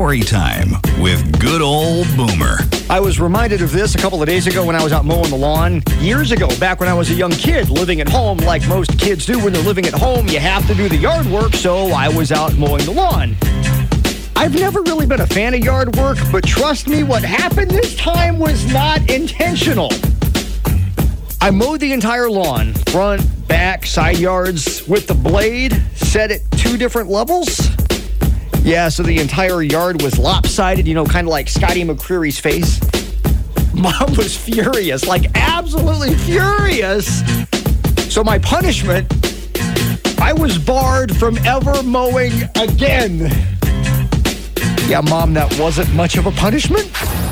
Story time with good old Boomer. I was reminded of this a couple of days ago when I was out mowing the lawn. Years ago, back when I was a young kid living at home, like most kids do when they're living at home, you have to do the yard work, so I was out mowing the lawn. I've never really been a fan of yard work, but trust me, what happened this time was not intentional. I mowed the entire lawn, front, back, side yards, with the blade set at 2 different levels. Yeah, so the entire yard was lopsided, kind of like Scotty McCreery's face. Mom was furious, like absolutely furious. So my punishment, I was barred from ever mowing again. Yeah, Mom, that wasn't much of a punishment.